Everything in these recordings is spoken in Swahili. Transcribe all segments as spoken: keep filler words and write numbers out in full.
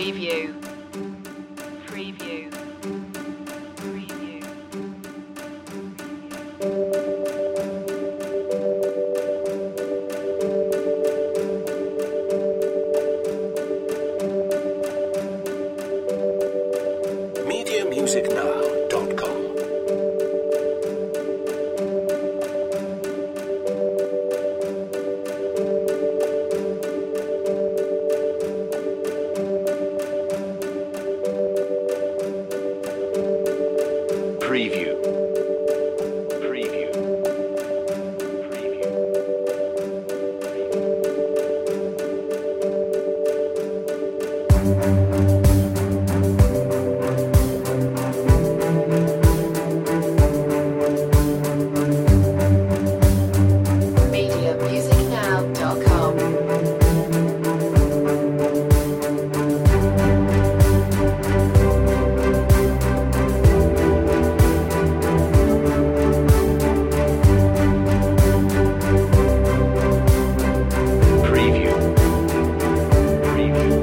Preview. Preview. Preview. media music now dot com Preview. Preview. Preview. media music now dot com. Preview. Preview.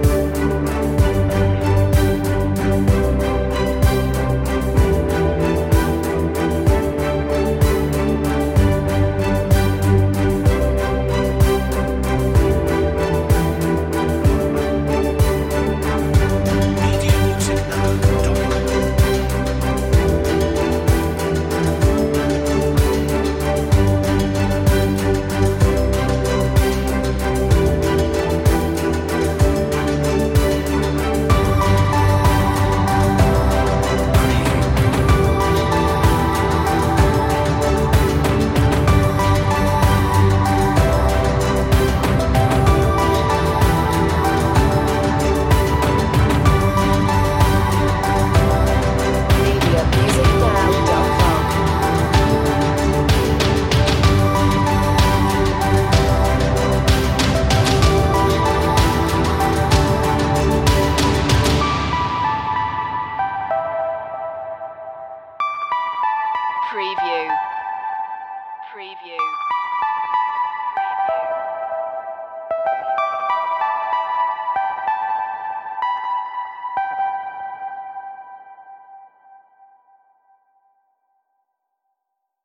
media music now dot com media music now dot com. Preview. Preview.